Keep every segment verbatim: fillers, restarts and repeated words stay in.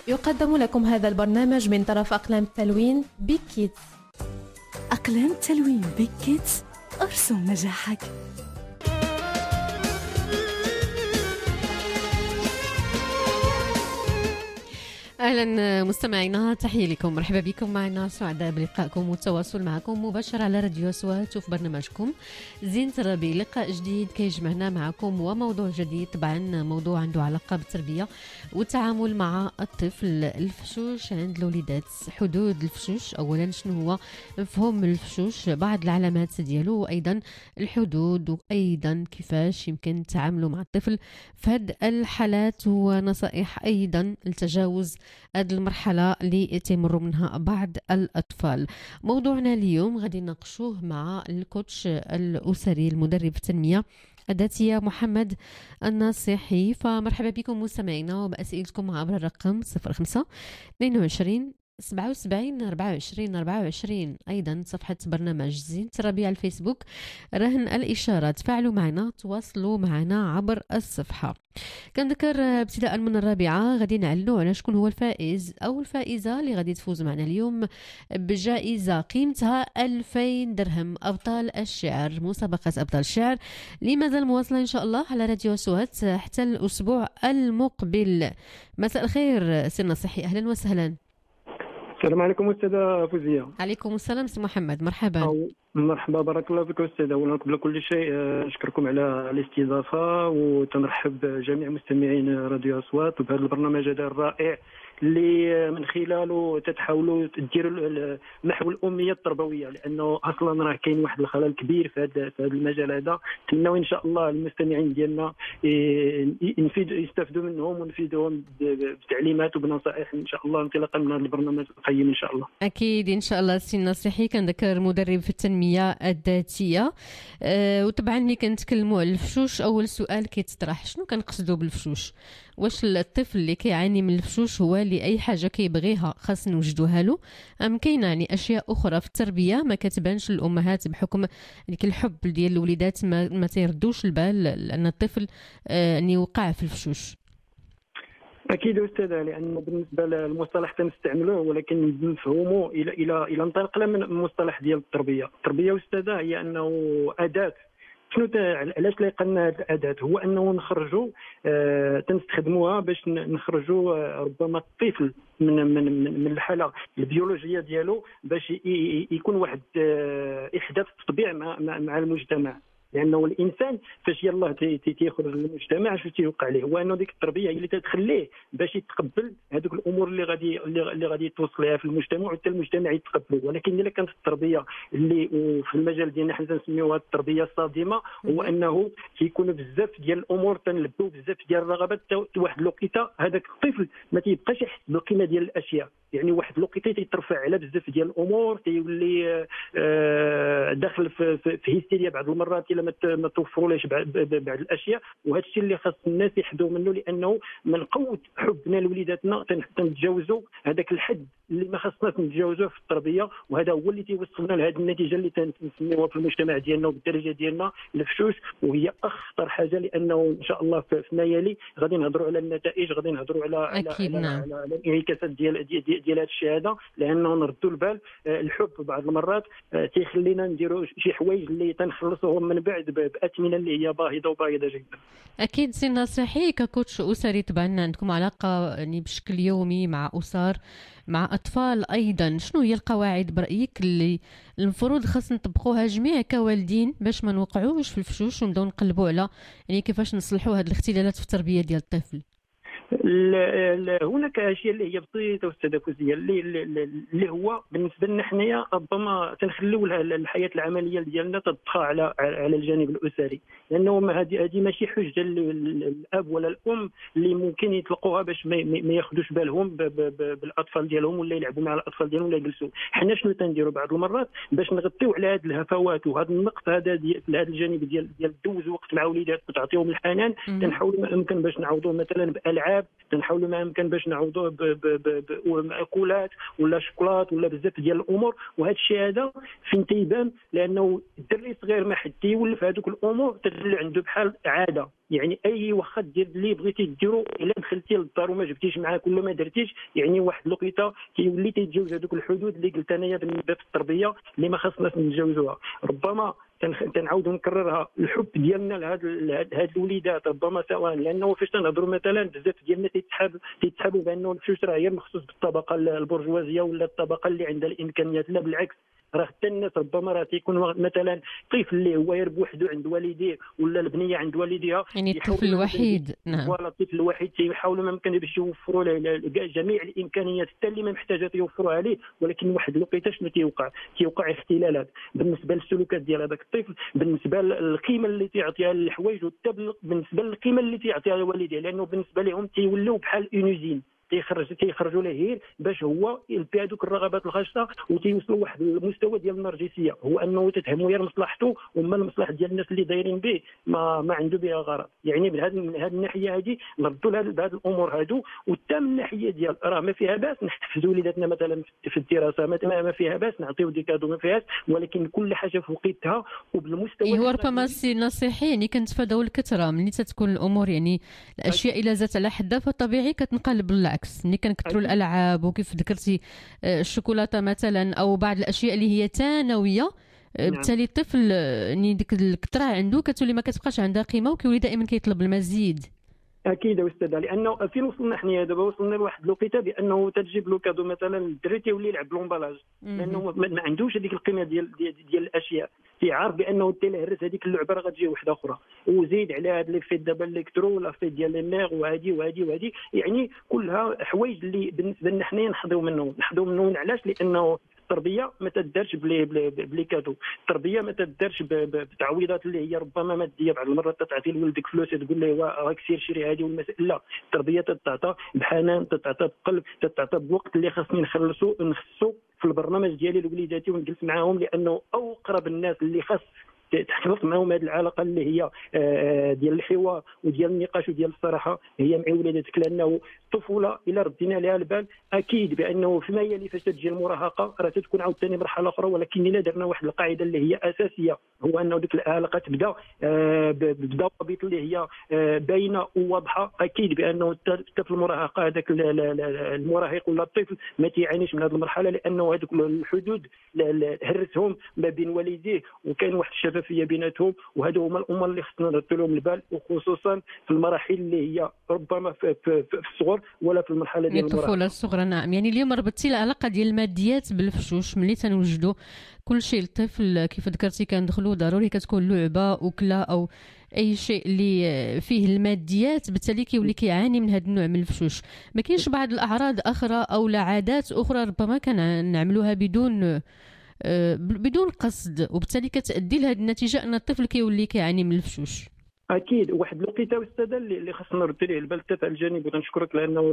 يقدم لكم هذا البرنامج من طرف أقلام التلوين بيك كيدز. أقلام التلوين بيك كيدز، أرسم نجاحك. أهلا مستمعينا، تحية لكم، مرحبا بكم معنا، سعداء بلقائكم والتواصل معكم مباشر على راديو أصوات وفي برنامجكم زين تربي. لقاء جديد كيجمعنا معكم وموضوع جديد، طبعا موضوع عنده علاقة بالتربية والتعامل مع الطفل. الفشوش عند الوليدات، حدود الفشوش، أولا شنو هو مفهوم الفشوش، بعض العلامات ديالو، وأيضا الحدود، وأيضا كيفاش يمكن تعاملوا مع الطفل في هذه الحالات، ونصائح أيضا لتجاوز هذه المرحلة اللي تمر منها بعض الأطفال. موضوعنا اليوم غادي نناقشوه مع الكوتش الأسري المدرب التنمية الذاتية محمد الناصحي. فمرحبا بكم مستمعينا، وبأسئلتكم عبر الرقم صفر خمسة اثنين وعشرين سبعة وسبعين أربعة وعشرين أربعة وعشرين. أيضا صفحة برنامج زين تربية على الفيسبوك، رهن الإشارة، تفاعلوا معنا، تواصلوا معنا عبر الصفحة. كنذكر ابتداء من الرابعة غادي نعلنوا على شكون هو الفائز أو الفائزة اللي غادي تفوز معنا اليوم بجائزة قيمتها ألفين درهم، أبطال الشعر، مسابقة أبطال الشعر اللي مازال مواصلة إن شاء الله على راديو أصوات حتى الأسبوع المقبل. مساء الخير سي نصحي، أهلا وسهلا. السلام عليكم أستاذة فوزية. عليكم السلام سي محمد، مرحبا. مرحبا، بارك الله فيك أستاذة. أولا قبل كل شيء نشكركم على الاستضافة، وتنرحب جميع مستمعين راديو أصوات وبهذا البرنامج هذا الرائع اللي من خلاله تتحاولوا تديروا محو الأمية التربوية، لأنه أصلا راه كاين واحد الخلل كبير في هذا في هذا المجال هذا. نتمنوا إن شاء الله المستمعين ديالنا يستافدوا منهم ونفيدوهم بتعليمات وبنصائح إن شاء الله انطلاقا من هذا البرنامج القيم إن شاء الله. أكيد إن شاء الله. سي نصيحي كنذكر مدرب في التنمية الذاتية، أه وطبعا ملي كنتكلموا على الفشوش أول سؤال كيتطرح، شنو كنقصدوا بالفشوش؟ واش الطفل اللي كيعاني من الفشوش هو اللي اي حاجه كيبغيها خاص نوجدوها له، ام كاين يعني اشياء اخرى في التربيه ما كتبانش الامهات بحكم ديك الحب ديال الوليدات ما, ما تيردوش البال لان الطفل آه يعني وقع في الفشوش؟ اكيد استاذه، لانه بالنسبه للمصطلح تنستعملوه ولكن نفهموه الى الى الى انطلقنا من المصطلح ديال التربيه. التربيه استاذه هي انه اداه. شنو علاش لقينا هذه الاداه؟ هو انه نخرجوا آه تنستخدموها باش نخرجوا آه ربما الطفل من من من الحاله البيولوجيه ديالو باش يكون واحد آه احداث تطبيع مع مع المجتمع. لانه الانسان فاش يلاه تيخرج للمجتمع شنو تيوقع عليه؟ هو انه ديك التربيه هي اللي تتخليه باش يتقبل هذوك الامور اللي غادي اللي غادي توصل لها في المجتمع وحتى المجتمع يتقبله. ولكن الا كانت التربيه اللي في المجال ديالنا حنا تنسميوها التربيه الصادمه، هو انه كيكون بزاف ديال الامور تنلبوا بزاف ديال الرغبات، واحد الوقيته هذاك الطفل ما تيبقاش يحس بالقيمه ديال الاشياء. يعني واحد الوقيته تيترفع على بزاف ديال الامور، تيولي داخل في, في, في هيستيريا بعض المرات الا ما توفرولهش بعض الاشياء. وهذا الشيء اللي خاص الناس يحذوا منه، لانه من قوه حبنا لوليداتنا تنتجاوزوا هذاك الحد اللي ما خاصناش نتجاوزوه في التربيه، وهذا هو اللي تيوصلنا لهذه النتيجه اللي تنسميوها في المجتمع ديالنا وبالدرجه ديالنا الفشوش. وهي اخطر حاجه، لانه ان شاء الله في ما يلي غادي نهضروا على النتائج، غادي نهضروا على على, على, على, على الانعكاسات ديال ديال, ديال, ديال هذه الشهاده، لانه نردوا البال الحب بعض المرات تيخلينا نديروا شي حوايج اللي تنخلصوهم من بعد باثمنه اللي هي باهظه وباهظه جدا. اكيد سي نصيحي ككوتش اسري طبعا عندكم علاقه يعني بشكل يومي مع اسر مع اطفال ايضا، شنو هي القواعد برايك اللي المفروض خاص نطبقوها جميع كوالدين باش ما نوقعوش في الفشوش ونبداو نقلبوا على يعني كيفاش نصلحوا هذه الاختلالات في التربيه ديال الطفل؟ هناك اشياء اللي هي بسيطه استاذه فوزيه اللي اللي هو بالنسبه لنا حنايا ربما تنخليو الحياه العمليه ديالنا تطغى على على الجانب الاسري، لانه هذه هذه ماشي حجه للاب ولا الام اللي ممكن يطلقوها باش ما ياخذوش بالهم بالاطفال ديالهم ولا يلعبوا مع الاطفال ديالهم ولا يجلسوا. حنا شنو تنديروا بعض المرات باش نغطيو على هذه الهفوات وهذا النقص هذا في هذا الجانب ديال ديال دوز وقت مع وليدات وتعطيهم الحنان، تنحاولوا ما امكن باش نعوضوه مثلا بالعاب اللعب، تنحاولوا ما امكن باش نعوضوه بمأكولات ولا شوكولات ولا بزاف ديال الامور. وهذا الشيء هذا فين تيبان؟ لانه الدري صغير ما حد تيولف هذوك الامور تدل عنده بحال عاده. يعني اي واخا دير اللي بغيتي ديرو الا دخلتي للدار وما جبتيش معاك ولا ما درتيش، يعني واحد الوقيته كيولي تيتجاوز هذوك الحدود اللي قلت انايا بالنسبه في التربيه اللي ما خاصناش نتجاوزوها. ربما تنعاود نكررها، الحب ديالنا لهاد هاد الوليدات ربما سواء، لانه فاش تنهضروا مثلا بزاف ديالنا تيتسحب تيتسحبوا بانه الفلوس راه هي مخصوص بالطبقه البرجوازيه ولا الطبقه اللي عندها الامكانيات. لا بالعكس، راه حتى الناس ربما راه تيكون مثلا طفل اللي هو يرب وحده عند والديه ولا البنيه عند والديها، يعني الطفل الوحيد. نعم، ولا الطفل الوحيد تيحاولوا ما يمكن باش يوفروا له جميع الامكانيات حتى اللي ما محتاجه يوفروها عليه. ولكن واحد الوقيته شنو تيوقع؟ تيوقع اختلالات بالنسبه للسلوكات ديال هذاك الطفل، بالنسبه للقيمه اللي تيعطيها للحوايج، وحتى بالنسبه للقيمه اللي تيعطيها لوالديه، لانه بالنسبه لهم تيولوا بحال اونوزين تيخرج تيخرجوا له هير باش هو يلبي هذوك الرغبات الخاصه وتيوصلوا لواحد المستوى ديال النرجسيه، هو انه تتهموا غير مصلحته وما المصلحه ديال الناس اللي دايرين به ما ما عنده بها غرض. يعني من هذه من هذه الناحيه هذه نردوا لهذه الامور هذو. وحتى من الناحيه ديال راه ما فيها باس نحفزوا وليداتنا مثلا في الدراسه، ما فيها باس نعطيو دي كادو ما فيهاش، ولكن كل حاجه في وقتها وبالمستوى. إيه هو ربما سي نصيحي يعني كنتفاداو الكثره ملي تتكون الامور، يعني الاشياء الا زادت على حدها فطبيعي كتنقلب بالعكس. ملي كنكثروا الالعاب وكيف ذكرتي الشوكولاته مثلا او بعض الاشياء اللي هي ثانويه، بالتالي الطفل يعني ديك الكثره عنده كتولي ما كتبقاش عندها قيمه وكيولي دائما كيطلب المزيد. اكيد استاذ، لانه فين وصلنا حنا دابا؟ وصلنا لواحد الوقيته بانه تجيب له كادو مثلا الدري تيولي يلعب بلومبالاج، لانه ما عندوش هذيك القيمه ديال ديال, ديال الاشياء. تيعرف بانه تيلهرس هذيك اللعبه راه غتجي وحده اخرى، وزيد على هذا لي فيت دابا الالكترو ولا فيت ديال الميغ وهذه وهذه وهذه، يعني كلها حوايج اللي بالنسبه لنا حنايا نحضيو منهم نحضيو منهم. علاش؟ لانه التربيه ما تدارش بلي بلي, بلي كادو، التربيه ما تدارش بتعويضات اللي هي ربما ماديه. بعض المرات تتعطي لولدك فلوس تقول له راك سير شري هذه والمسائل، لا، التربيه تتعطى بحنان، تتعطى بقلب، تتعطى بوقت اللي خاصني نخلصو نخصو في البرنامج ديالي لوليداتي ونجلس معاهم، لانه اقرب الناس اللي خاص تخلق معهم هذه العلاقه اللي هي ديال الحوار وديال النقاش وديال الصراحه هي مع ولادتك. لانه الطفوله الا ردينا لها البال اكيد بانه فيما يلي فاش تجي المراهقه راه تكون عاوتاني مرحله اخرى، ولكن الا درنا واحد القاعده اللي هي اساسيه، هو انه ديك العلاقه تبدا بضوابط اللي هي باينه وواضحه، اكيد بانه حتى في المراهقه هذاك المراهق ولا الطفل ما تيعانيش من هذه المرحله، لانه هذوك الحدود هرسهم ما بين والديه وكاين واحد الشفاف في بيناتهم. وهذو هما الامور اللي خصنا نردوا لهم البال، وخصوصا في المراحل اللي هي ربما في, في, في الصغر ولا في المرحله ديال الطفوله الصغرى. نعم، يعني اليوم ربطتي العلاقه ديال الماديات بالفشوش. ملي تنوجدوا كل شيء الطفل كيف ذكرتي كندخلوا ضروري كتكون لعبه وكله او اي شيء اللي فيه الماديات، بالتالي كيولي كيعاني من هذا النوع من الفشوش. ما كاينش بعض الاعراض اخرى او عادات اخرى ربما كنعملوها بدون بدون قصد وبالتالي كتؤدي لهذه النتيجه ان الطفل كيولي كيعاني من الفشوش؟ اكيد واحد الوقيته استاذ اللي خصنا نرد ليه البال حتى على الجانب، ونشكرك لانه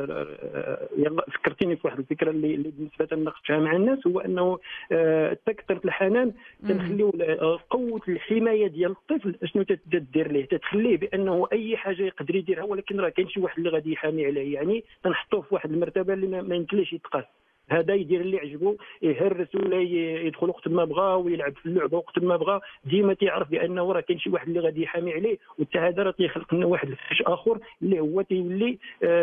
يلا فكرتيني في واحد الفكره اللي, اللي بالنسبه نناقشها مع الناس، هو انه تكثر الحنان تنخليو قوه الحمايه ديال الطفل شنو تدير ليه، تتخليه بانه اي حاجه يقدر يديرها، ولكن راه كاين شي واحد اللي غادي يحامي عليه. يعني تنحطوه في واحد المرتبه اللي ما يمكنليش يتقاس، هذا يدير اللي عجبو، يهرس ولا يدخل وقت ما بغا ويلعب في اللعبه وقت ما بغا، ديما تيعرف بانه راه كاين شي واحد اللي غادي يحامي عليه. وحتى هذا راه تيخلق لنا واحد الفشل اخر اللي هو تيولي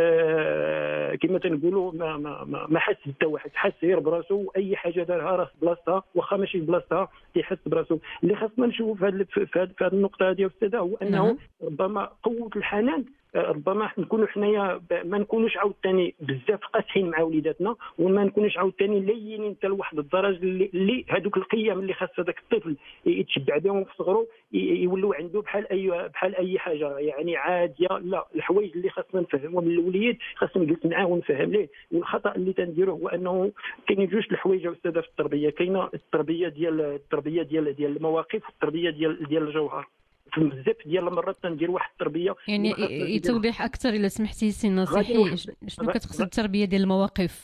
آه كما تنقولوا ما ما ما حس حتى واحد، حس غير براسو واي حاجه دارها راه في بلاصتها واخا ماشي في بلاصتها تيحس براسو. اللي خاصنا نشوف في هذه النقطه هذه استاذه هو انه ربما قوه الحنان ربما نكونوا حنايا ما نكونوش عاوتاني بزاف قاسحين مع وليداتنا، وما نكونوش عاوتاني لينين حتى لواحد الدرجه اللي, اللي هذوك القيم اللي خاص هذاك الطفل يتشبع بهم في صغره يولوا عنده بحال اي بحال اي حاجه يعني عاديه. لا، الحوايج اللي خاصنا نفهمهم للوليد خاصنا نجلس معاه ونفهم ليه. والخطا اللي تنديروه هو انه كاينين جوج الحوايج استاذه في التربيه، كاينه التربيه ديال التربيه ديال ديال المواقف والتربيه ديال ديال الجوهر. بزاف ديال المرات تندير واحد التربيه يعني توضيح اكثر الا سمحتي سي نصيحي، شنو كتقصد التربيه ديال المواقف؟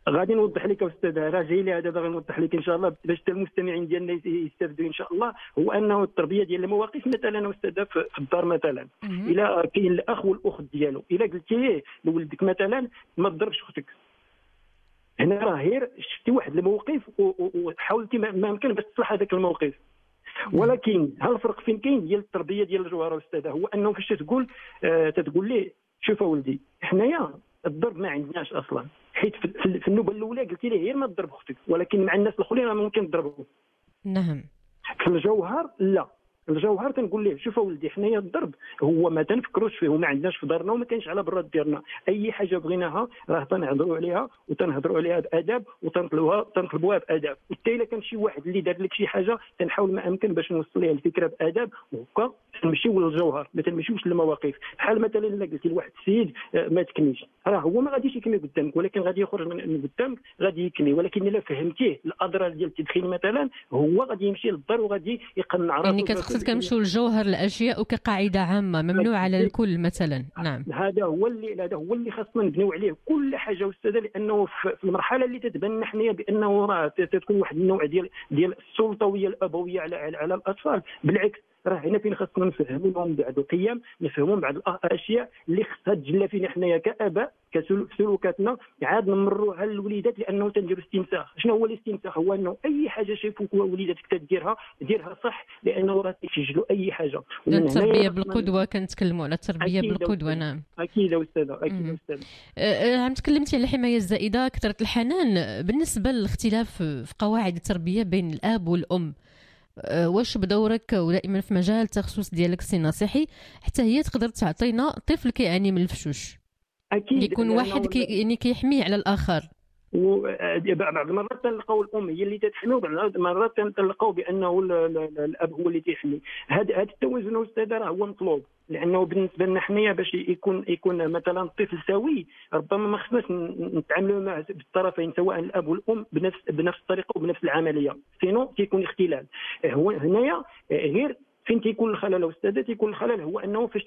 غادي نوضح لك استاذ، راه جاي لي هذا باغي نوضح لك ان شاء الله باش حتى المستمعين ديالنا يستافدوا ان شاء الله. هو انه التربيه ديال المواقف مثلا استاذ في الدار مثلا، الى كاين الاخ والاخت ديالو، الى قلتي لولدك مثلا ما تضربش اختك، هنا راه غير شفتي واحد الموقف وحاولتي ما يمكن باش تصلح هذاك الموقف. ولكن ها الفرق فين كاين ديال التربيه ديال الجوهره استاذ، هو انه فاش تقول آه تتقول ليه شوف اولدي حنايا الضرب ما عندناش اصلا، حيت في النوبه الاولى قلتي ليه غير ما تضرب اختك، ولكن مع الناس الاخرين راه ممكن تضربهم. نعم. في الجوهر لا، الجوهر تنقول ليه شوف اولدي حنايا الضرب هو ما تنفكروش فيه وما عندناش في دارنا وما كاينش على برا ديالنا، اي حاجه بغيناها راه تنهضروا عليها وتنهضروا عليها باداب وتنطلبوها تنطلبوها باداب، حتى الا كان شي واحد اللي دار لك شي حاجه تنحاول ما امكن باش نوصل ليه الفكره باداب، وهكا تمشيو للجوهر ما تمشيوش للمواقف. بحال مثلا الا قلتي لواحد السيد ما تكنيش، راه هو ما غاديش يكني قدامك ولكن غادي يخرج من قدامك غادي يكني، ولكن الا فهمتيه الاضرار ديال التدخين مثلا هو غادي يمشي للدار وغادي يقنع راسو. يعني كتقصد كنمشيو للجوهر الاشياء وكقاعده عامه ممنوع على الكل مثلا. نعم. هذا هو اللي هذا هو اللي خاصنا نبنيو عليه كل حاجه استاذه، لانه في المرحله اللي تتبنى حنايا بانه راه تكون واحد النوع ديال ديال السلطويه الابويه على على الاطفال، بالعكس راه هنا فين خاصنا نفهموا لهم بعض القيم، نفهموا بعض الاشياء اللي خصها تجلى فينا حنايا كاباء كسلوكاتنا، عاد نمروها للوليدات لانه تنديروا استنساخ. شنو هو الاستنساخ؟ هو انه اي حاجه شايفوك وليداتك تديرها ديرها صح، لانه راه تيسجلوا اي حاجه. التربيه بالقدوه، كنتكلموا على التربيه بالقدوه. نعم اكيد استاذه، اكيد استاذه. عم تكلمتي على الحمايه الزائده، كثره الحنان. بالنسبه للاختلاف في قواعد التربيه بين الاب والام، واش بدورك ودائما في مجال التخصص ديالك السي نصيحي حتى هي تقدر تعطينا طفل كيعاني من الفشوش اكيد يكون واحد كي يعني كيحميه على الاخر؟ وبعض المرات تلقاو الام هي اللي تتحمي وبعض المرات تلقاو بانه الاب هو اللي تيحمي. هذا هذا التوازن استاذ راه هو مطلوب، لانه بالنسبه لنا حنايا باش يكون يكون مثلا الطفل سوي ربما ما خصناش نتعاملوا معه بالطرفين سواء الاب والام بنفس بنفس الطريقه وبنفس العمليه، سينو تيكون اختلال. هو هنايا غير فين تيكون الخلل استاذ؟ تيكون الخلل هو انه فاش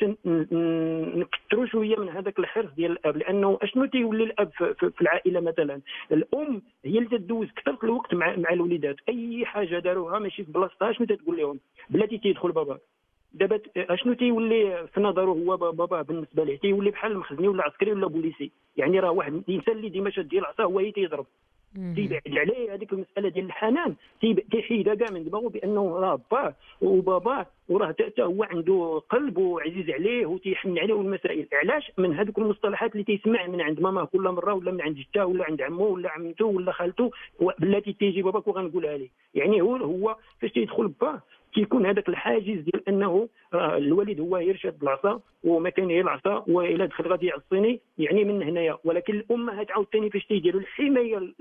نكثروا شويه من هذاك الحرص ديال الاب، لانه اشنو تيولي الاب في العائله مثلا؟ الام هي اللي تدوز كثر الوقت مع مع الوليدات، اي حاجه داروها ماشي في بلاصتها شنو تتقول لهم؟ بلاتي تيدخل باباك. دابا اشنو تيولي في نظره هو بابا بالنسبه ليه؟ تيولي بحال المخزني ولا عسكري ولا بوليسي، يعني راه واحد الانسان اللي ديما شاد ديال العصا هو هي تيضرب. تيبعد عليه هذيك المساله ديال الحنان، تيحيدها كاع من دماغه بانه راه باه وباباه وراه حتى هو عنده قلب وعزيز عليه وتيحن عليه والمسائل. علاش؟ من هذوك المصطلحات اللي تيسمع من عند ماما كل مره ولا من عند جدته ولا عند عمه ولا عمته ولا خالته، بلاتي تيجي باباك وغنقولها ليه. يعني هو هو فاش تيدخل باه كيكون هذاك الحاجز ديال انه الوالد هو يرشد العصا وما كاين غير العصا والى دخل غادي يعصيني، يعني من هنايا. ولكن الامهات عاوتاني فاش تيديروا الحمايه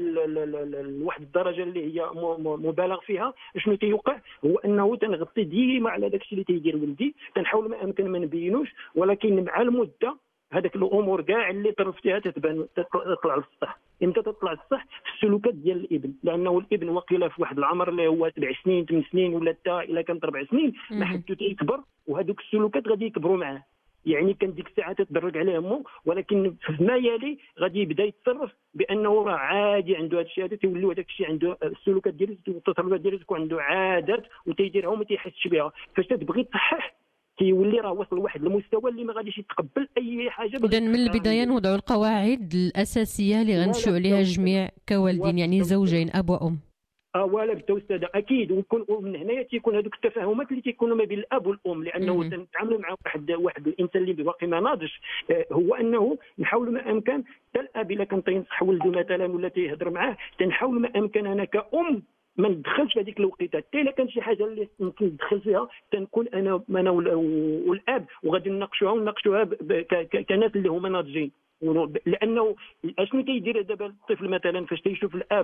لواحد الدرجه اللي هي مبالغ فيها، شنو تيوقع؟ هو انه تنغطي ديما على داك الشيء اللي تيدير ولدي، تنحاول ما امكن ما نبينوش، ولكن مع المده هذاك الامور كاع اللي طرفتيها تتبان تطلع للسطح. امتى تطلع للسطح؟ في السلوكات ديال الابن، لانه الابن وقيله في واحد العمر اللي هو سبع سنين ثمان سنين ولا حتى الا كان اربع سنين ما حدو تيكبر وهذوك السلوكات غادي يكبروا معاه. يعني كان ديك الساعه تتدرج عليه امه، ولكن فيما يلي غادي يبدا يتصرف بانه راه عادي عنده هذا الشيء، هذا تيولي هذاك الشيء عنده السلوكات ديالو والتصرفات ديالو تكون عنده عادات وتيديرها وما تيحسش بها. فاش تبغي تصحح تيولي راه وصل لواحد المستوى اللي ما غاديش يتقبل اي حاجه. اذا من البدايه نوضعوا القواعد الاساسيه اللي غنمشيو عليها الجميع كوالدين، يعني زوجين اب وام. اه ولا بدا استاذ اكيد. ويكون من هنايا تيكون هذوك التفاهمات اللي تيكونوا ما بين الاب والام، لانه تنتعاملوا مع واحد واحد الانسان اللي باقي ما ناضجش، هو انه نحاول ما امكن حتى الاب الا كان تينصح ولده مثلا ولا تيهضر معاه، تنحاول ما امكن انا كأم ما ندخلش في هذيك الوقيته. حتى الا كان شي حاجه اللي يمكن ندخل فيها تنكون انا انا والاب وغادي نناقشوها ونناقشوها كناس اللي هما ناضجين. لانه اشنو كيدير دابا الطفل مثلا فاش تيشوف الاب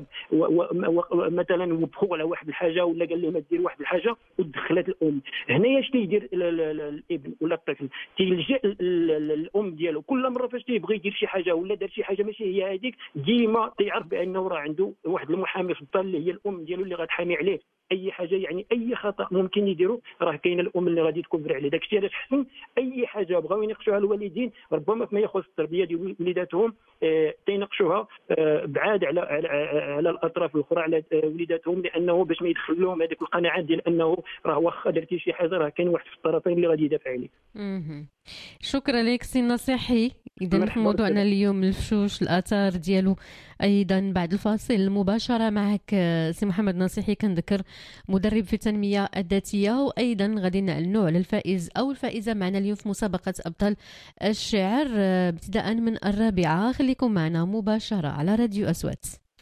مثلا وبخو على واحد الحاجه ولا قال له ما دير واحد الحاجه ودخلت الام، هنايا اش تيدير الابن ولا الطفل؟ تيلجا الام ديالو كل مره فاش تيبغي يدير شي حاجه ولا دار شي حاجه ماشي هي هذيك، ديما تيعرف بانه راه عنده واحد المحامي في الدار اللي هي الام ديالو اللي غتحامي عليه. اي حاجه يعني اي خطا ممكن يديروا راه كاينه الام اللي غادي تكبر عليه. داك الشيء علاش حسن اي حاجه بغاو يناقشوها الوالدين ربما فيما يخص التربيه ديال وليداتهم آه تيناقشوها آه بعاد على على, على الاطراف الاخرى على آه وليداتهم، لانه باش ما يدخل لهم هذيك القناعات ديال انه راه واخا درتي شي حاجه راه كاين واحد في الطرفين اللي غادي يدافع عليك. شكرا لك سي نصيحي. اذا في موضوعنا اليوم الفشوش الاثار ديالو. ايضا بعد الفاصل المباشره معك سي محمد نصيحي، كنذكر مدرب في التنميه الذاتيه، وايضا غادي نعلنوا على الفائز او الفائزه معنا اليوم في مسابقه ابطال الشعر ابتداء من الرابعه. خليكم معنا مباشره على راديو أصوات.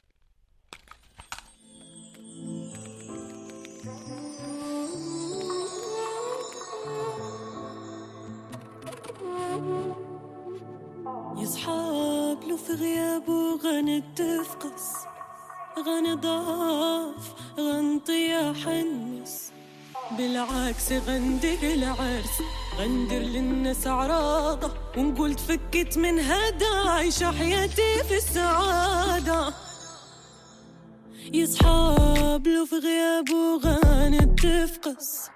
يصحاب لو في غيابه غنتفقس غنضاف غنطيا حنس، بالعكس غندير العرس غندير للناس عراضة ونقول تفكت من هدا عايشة حياتي في السعادة. يصحاب لو في غيابه غنتفقس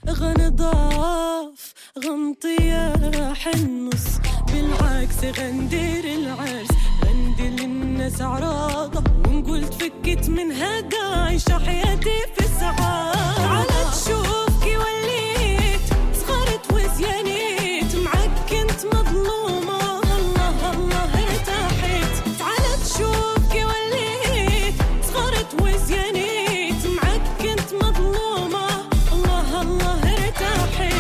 غنضاف غنطيا حنس، بالعكس غندير العرس غندير للناس عراضة ونقول تفكت من هدا عايشة حياتي في السعادة. على تشوف كي وليت صغرت وزيانيت معك كنت مظلومة الله الله ارتاحت. على تشوف كي وليت صغرت وزيانيت معك كنت مظلومة الله الله ارتاحت.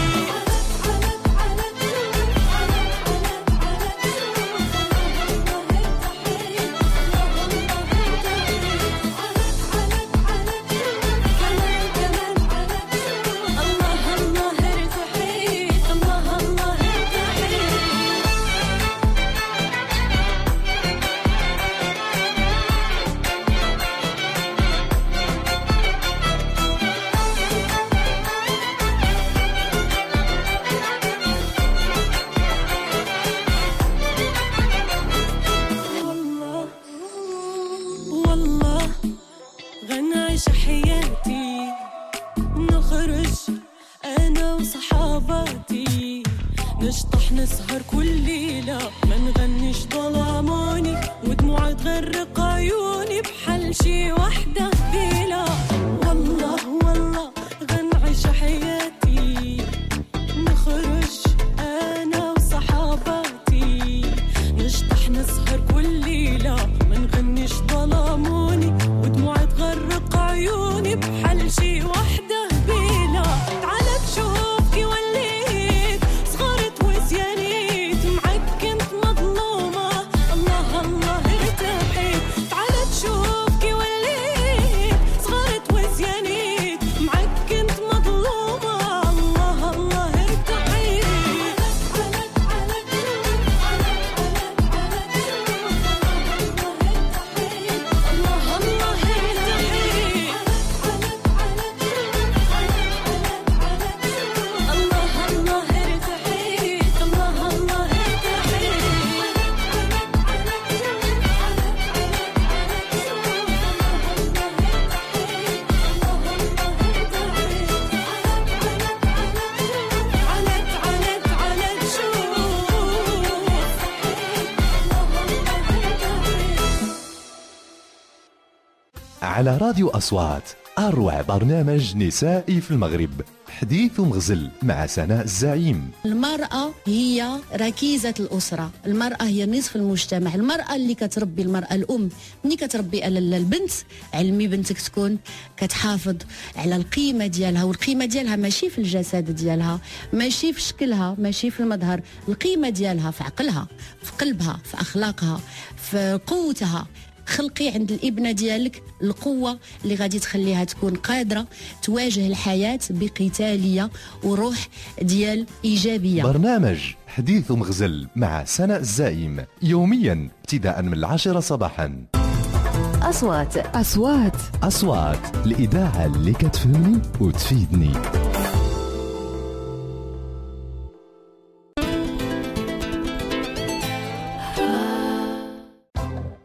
نشطح نسهر كل ليلة ما نغنيش ظلاموني ودموع تغرق عيوني بحال شي وحدة بيلا. والله والله غنعيش حياتي نخرج أنا وصحاباتي نشطح نسهر كل ليلة ما نغنيش ظلاموني ودموع تغرق عيوني بحال شي وحدة بيلا. تعال تشوف كي وليت صغرت وزيانيت معك كنت مظلومة الله الله ارتاحت. تعال تشوف كي وليت صغرت وزيانيت معك كنت مظلومة الله الله ارتاحت. الله الله على راديو أصوات أروع برنامج نسائي في المغرب، حديث ومغزل مع سناء الزعيم. المرأة هي ركيزة الأسرة، المرأة هي نصف المجتمع، المرأة اللي كتربي المرأة الأم ملي كتربي البنت علمي بنتك تكون كتحافظ على القيمة ديالها، والقيمة ديالها ماشي في الجسد ديالها، ماشي في شكلها، ماشي في المظهر، القيمة ديالها في عقلها، في قلبها، في أخلاقها، في قوتها. خلقي عند الابنه ديالك القوه اللي غادي تخليها تكون قادره تواجه الحياه بقتاليه وروح ديال ايجابيه. برنامج حديث ومغزل مع سناء الزعيم يوميا ابتداء من العاشرة صباحا. أصوات أصوات أصوات الإذاعة اللي كتفهمني وتفيدني.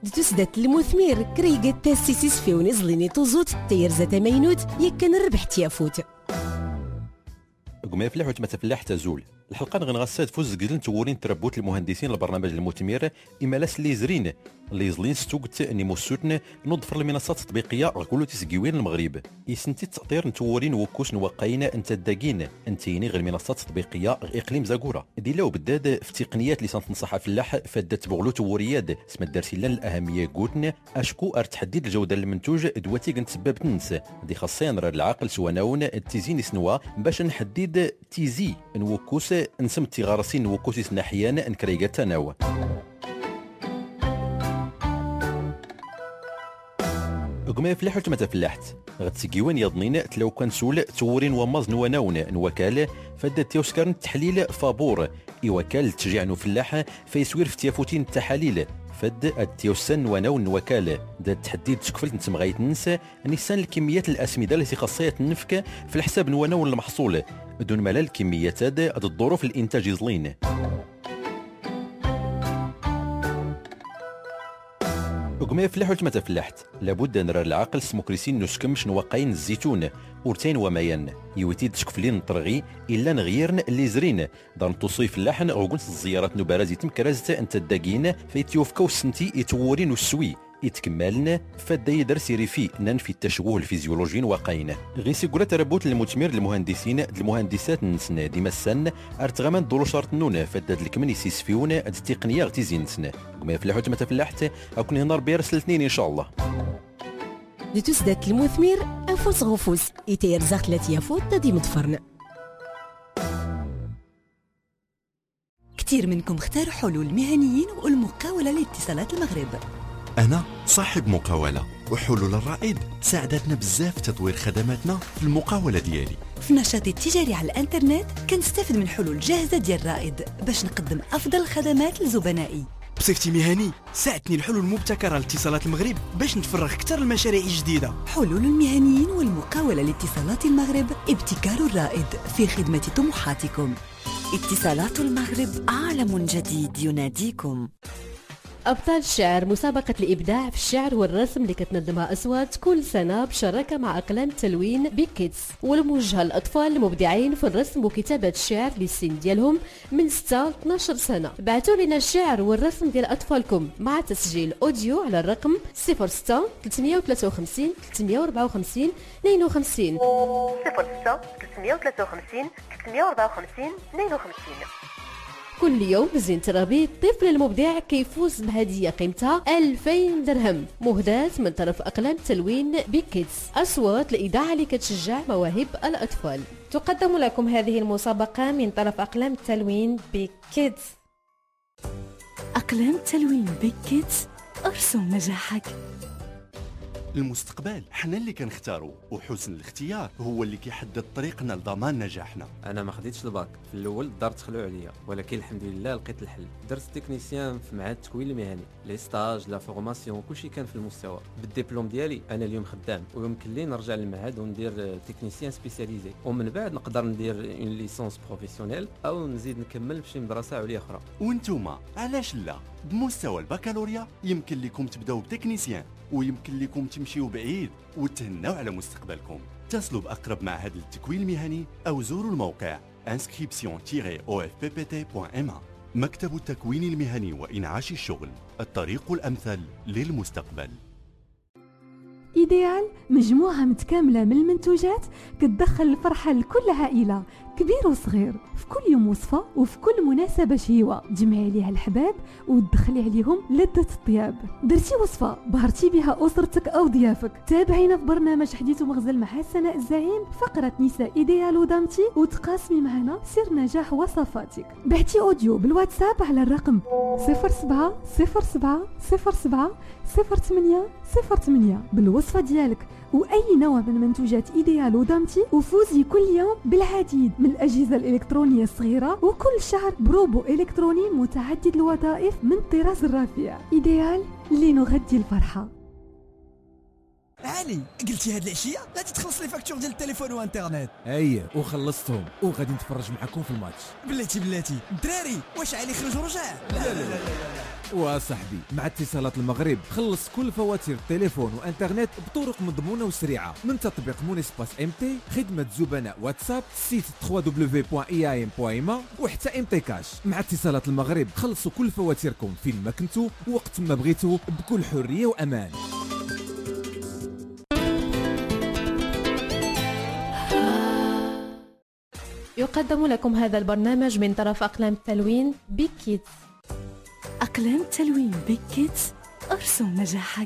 تسدات المثمير كريقات تاسيسيس في ونزليني توزوت تير زاتا مينوت يكن ربح تيافوت قما يفلح وتما تفلح تزول الحلقه نغنغسات فوز قدل تورين تربوت المهندسين البرنامج المثمر اما لاس اللي زرين اللي زلين ستوقت اني موسوتن نضفر المنصات التطبيقيه كلو تسقيوين المغرب يسنتي تطير نتورين وكوس نوقينا انت داكين انتيني غير المنصات التطبيقيه اقليم زاكوره ديلا وبداد في تقنيات اللي تنصح فلاح فدات بغلو تورياد اسم الدرسيلان الاهميه قوتنا اشكو ار تحديد الجوده المنتوج دواتي كنت سبب تنس دي خاصين راه العاقل سواناون التيزين سنوا باش نحدد تيزي نوكوس نسم تيغارسين وكوسيس ناحيان انكريغا تناو قما يفلح وتما تفلحت غتسقيوان يضنين تلو كان سول تورين وماز نواناون نوكال فدات تيوسكر التحليل فابور يوكال تشجيع فلاح فيسوير في تيافوتين التحاليل فد التيوسن وناون وكاله دا تحديد تكفلت نتمغايت ننسى نيسان الكميات الاسمده التي خاصيه النفك في الحساب نواناون المحصول دون ملال الكميات هذا الظروف الانتاج يزلين وقما يفلح وتما تفلحت لابد نرى العقل سموكريسين نسكمش نوقين الزيتون ورتين ومايان يوتيد تشكفلين نطرغي الا نغيرن اللي زرين دار توصيف اللحن غوكنت الزيارات نبارازي تمكرازت انت الداقين فيتيوفكاو سنتي يتورين السوي يتكملن فدا يدر سيري في ننفي التشوه الفيزيولوجي واقعين غير سيقول تربوت المثمر المهندسين المهندسات نسنا ديما السن ارتغمان دولو شرط نون فداد الكمن يسيسفيون التقنيه غتيزين نسنا كما يفلحوا تما تفلحت اكون هنا ربي يرسل الاثنين ان شاء الله دي تسدات المثمر انفوس غفوس يتير زاخت لاتيا فوت دي مدفرن كثير منكم اختاروا حلول مهنيين والمقاولة لاتصالات المغرب. أنا صاحب مقاولة وحلول الرائد ساعدتنا بزاف في تطوير خدماتنا في المقاولة ديالي. في نشاطي التجاري على الانترنت كنستافد من حلول جاهزة ديال الرائد باش نقدم أفضل الخدمات لزبنائي. بصفتي مهني ساعدتني الحلول المبتكرة لاتصالات المغرب باش نتفرغ أكثر للمشاريع الجديدة. حلول المهنيين والمقاولة لاتصالات المغرب ابتكار الرائد في خدمة طموحاتكم. اتصالات المغرب عالم جديد يناديكم. أبطال الشعر مسابقة الإبداع في الشعر والرسم اللي كتنظمها أصوات كل سنة بشراكة مع أقلام التلوين بيك كيدز والموجهة للأطفال المبدعين في الرسم وكتابة الشعر للسن ديالهم من ستة ل اثناش سنة. بعثوا لنا الشعر والرسم ديال أطفالكم مع تسجيل أوديو على الرقم صفر ستة ثلاثمية وثلاثة وخمسين ثلاثمية وأربعة وخمسين اثنين وخمسين صفر ستة ثلاثمية وثلاثة وخمسين ثلاثمية وأربعة وخمسين اثنين وخمسين. كل يوم بزين ترابي الطفل المبدع كيفوز بهدية قيمتها ألفين درهم مهداة من طرف أقلام التلوين بيك كيدز أصوات الإذاعة اللي كتشجع مواهب الأطفال. تقدم لكم هذه المسابقة من طرف أقلام التلوين بيك كيدز. أقلام التلوين بيك كيدز ارسم نجاحك. المستقبل حنا اللي كنختارو وحسن الاختيار هو اللي كيحدد طريقنا لضمان نجاحنا. انا ما خديتش الباك في الاول الدار تخلعوا عليا ولكن الحمد لله لقيت الحل. درت تكنيسيان في معهد التكوين المهني لي ستاج لا فورماسيون كلشي كان في المستوى. بالدبلوم ديالي انا اليوم خدام ويمكن لي نرجع للمعهد وندير تكنيسيان سبيسياليزي ومن بعد نقدر ندير اون ليسونس بروفيسيونيل او نزيد نكمل في مدرسه عليا اخرى. وانتوما علاش لا؟ بمستوى البكالوريا يمكن لكم تبداو بتكنيسيان ويمكن لكم تمشيو بعيد وتهناو على مستقبلكم. اتصلوا بأقرب معهد للتكوين المهني أو زوروا الموقع inscription tiret o f p p t point m a. مكتب التكوين المهني وإنعاش الشغل، الطريق الأمثل للمستقبل. إيديال مجموعة متكاملة من المنتوجات كتدخل الفرحة لكل عائلة كبير وصغير في كل يوم وصفة وفي كل مناسبة شهيوة تجمعي عليها الحباب وتدخلي عليهم لذة الطياب. درتي وصفة بهرتي بها أسرتك أو ضيافك، تابعينا في برنامج حديث ومغزل مع سناء الزعيم فقرة نساء إيديال ودامتي وتقاسمي معنا سر نجاح وصفاتك. بعتي أوديو بالواتساب على الرقم صفر سبعة صفر سبعة صفر سبعة صفر ثمانية صفر ثمانية بالوصفة ديالك وأي نوع من منتوجات إيديال ودامتي وفوزي كل يوم بالعديد من الأجهزة الإلكترونية الصغيرة وكل شهر بروبو إلكتروني متعدد الوظائف من الطراز الرفيع. إيديال لنغذي الفرحة. علي قلتي هاد العشيه غادي تخلص لي فاكتور ديال التليفون وانترنت. اييه وخلصتهم وغادي نتفرج معكم في الماتش. بلاتي بلاتي الدراري واش علي خرج ورجع؟ لا لا لا, لا, لا, لا. وصاحبي مع اتصالات المغرب خلص كل فواتير التليفون وانترنت بطرق مضمونه وسريعه من تطبيق مونيسباس ام تي، خدمه زبناء واتساب، سيت دبليو دبليو دبليو بوان اي اي ام بوان ايما، وحتى ام تي كاش. مع اتصالات المغرب خلصوا كل فواتيركم فين ما كنتوا وقت ما بغيتوا بكل حريه وامان. يقدم لكم هذا البرنامج من طرف أقلام التلوين بيك كيدز. أقلام التلوين بيك كيدز، أرسم نجاحك.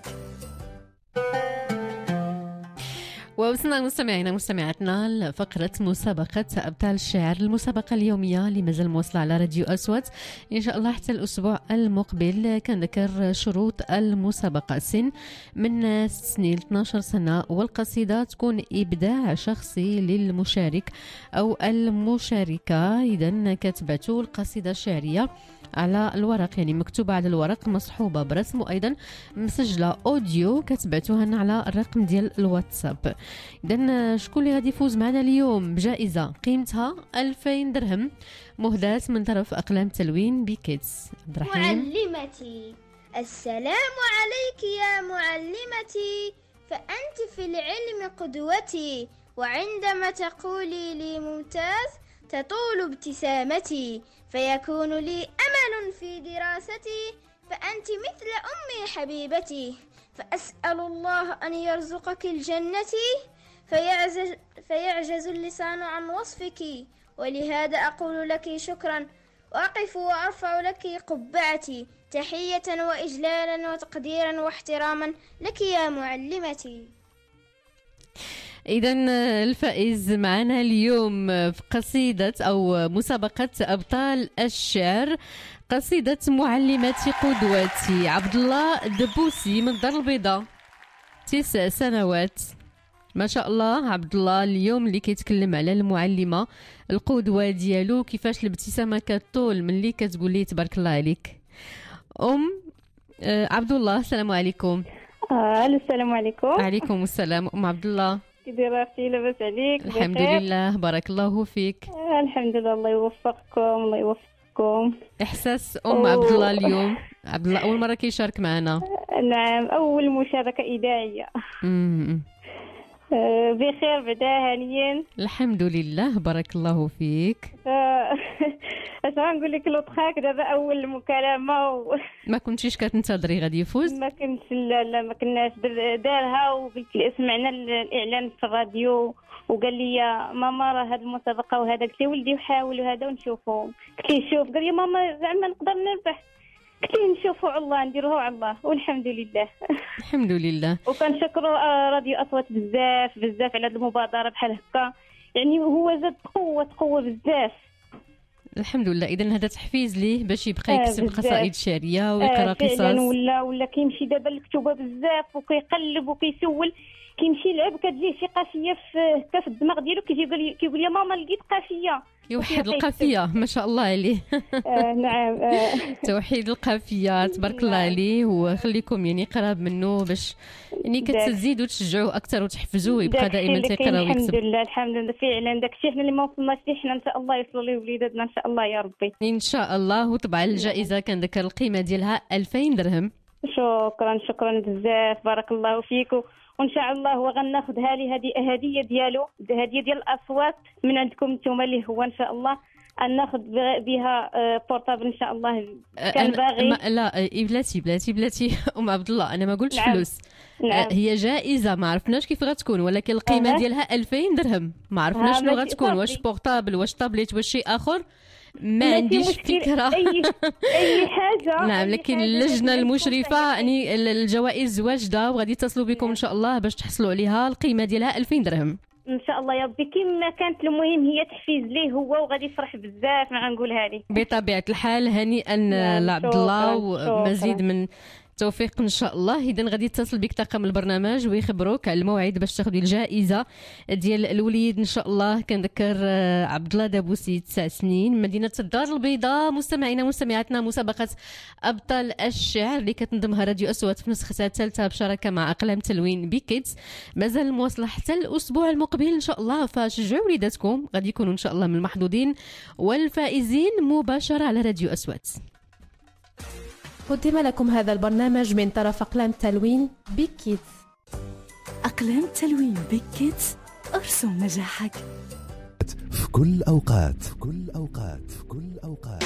ووصلنا مستمعينا مستمعاتنا لفقرة مسابقة أبطال الشعر، المسابقة اليومية اللي مازال موصلة على راديو أصوات إن شاء الله حتى الأسبوع المقبل. كنذكر شروط المسابقة: سن من ست سنين ل اثناش سنة، والقصيدة تكون إبداع شخصي للمشارك أو المشاركة. إذن كتبتوا القصيدة الشعرية على الورق، يعني مكتوبة على الورق مصحوبة برسم، وأيضا مسجلة أوديو كتبعتوها على الرقم ديال الواتساب. إذن شكون اللي غادي يفوز معنا اليوم بجائزة قيمتها ألفين درهم مهداة من طرف أقلام تلوين بكيدز؟ عبد الرحيم. معلمتي، السلام عليك يا معلمتي، فأنت في العلم قدوتي، وعندما تقولي لي ممتاز تطول ابتسامتي، فيكون لي أمل في دراستي، فأنت مثل أمي حبيبتي، فأسأل الله أن يرزقك الجنة، فيعجز, فيعجز اللسان عن وصفك، ولهذا أقول لك شكرا، وأقف وأرفع لك قبعتي، تحية وإجلالا وتقديرا واحتراما لك يا معلمتي. إذن الفائز معنا اليوم في قصيدة أو مسابقة أبطال الشعر، قصيدة معلمتي قدوتي، عبد الله دبوسي من الدار البيضاء، تسع سنوات. ما شاء الله عبد الله اليوم اللي كيتكلم على المعلمة القدوة ديالو، كيفاش الابتسامة كطول من اللي كتقول لي تبارك الله عليك. أم عبد الله، السلام عليكم. آه السلام عليكم. عليكم السلام. أم عبد الله، كي دايره اختي؟ لاباس عليك؟ الحمد لله، بارك الله فيك. آه الحمد لله، الله يوفقكم الله يوفقكم. احساس ام عبد الله اليوم؟ عبد الله اول مره كيشارك معنا. نعم، اول مشاركه اذاعيه. امم آه بخير بعدا، هانيا الحمد لله، بارك الله فيك. اش غنقول لك، لوطخاك دابا اول مكالمه و... ما كنتيش كتنتظري غادي يفوز؟ ما كنتش، لا لا ما كناش. دارها وقلت لي سمعنا الاعلان في الراديو وقال لي يا ماما راه هاد المسابقه وهذا، قلت لي ولدي وحاول وهذا ونشوفوا. قلت لي شوف، قال لي ماما زعما نقدر نربح، قلت لي نشوفوا على الله، نديروها على الله، والحمد لله. الحمد لله. وكنشكروا راديو اصوات بزاف بزاف على هاد المبادره بحال هكا، يعني هو زاد قوه قوه بزاف. الحمد لله. اذا هذا تحفيز ليه باش يبقى يكتب آه قصائد شعريه ويقرا آه قصص. ولا ولا كيمشي دابا الكتوبه بزاف وكيقلب وكيسول، كيمشي يلعب كتجيه شي قافيه في هكا في الدماغ ديالو، كيجي يقول كيقول يا ماما لقيت قافيه، يوحد القافيه، ما شاء الله عليه. آه نعم. آه. توحيد القافيه، تبارك الله عليه. وخليكم يعني قراب منه باش يعني كتزيدوا تشجعوه اكثر وتحفزوه يبقى دائما تيقرا ويكتب. الحمد لله الحمد لله، فعلا داكشي حنا اللي ما وصلناش ليه، حنا ان شاء الله يوصلوا ليه وليداتنا ان شاء الله يا ربي. ان شاء الله. وطبعا الجائزه كنذكر القيمه ديالها ألفين درهم. شكرا شكرا بزاف، بارك الله فيكم. وان شاء الله وغناخذها لي هذه هديه ديالو، هديه ديال الاصوات من عندكم نتوما، اللي هو ان شاء الله ان ناخذ بها بورطابل ان شاء الله. كان باغي ما لا بلاتي بلاتي بلاتي ام عبد الله، انا ما قلتش نعم. فلوس. نعم. هي جائزه ما عرفناش كيف غتكون، ولكن القيمه أه. ديالها ألفين درهم. ما عرفناش شنو غتكون، واش بورطابل واش طابليت واش شيء اخر، ما عنديش فكره. اي اي حاجه. نعم، لكن اللجنه المشرفه يعني الجوائز واجده، وغادي يتصلوا بكم ان شاء الله باش تحصلوا عليها. القيمه ديالها ألفين درهم ان شاء الله يا ربي. كيما كانت، المهم هي تحفيز ليه هو، وغادي يفرح بزاف. ما غنقولها لي بطبيعه الحال. هنيئا لعبد الله ومزيد من التوفيق ان شاء الله. اذا غادي يتصل بك طاقم البرنامج ويخبروك على الموعد باش تاخذي الجائزه ديال الوليد ان شاء الله. كنذكر عبد الله دابوسي تسع سنين، مدينه الدار البيضاء. مستمعينا مستمعاتنا، مسابقه ابطال الشعر اللي كتنظمها راديو اصوات في نسختها الثالثه بشراكه مع اقلام تلوين بكيدز، مازال مواصله حتى الاسبوع المقبل ان شاء الله. فشجعوا وليداتكم، غادي يكونوا ان شاء الله من المحظوظين والفائزين مباشره على راديو اصوات. قدم لكم هذا البرنامج من طرف أقلام التلوين بيك كيدز. أقلام التلوين بيك كيدز، ارسم نجاحك في كل أوقات في كل أوقات في كل أوقات.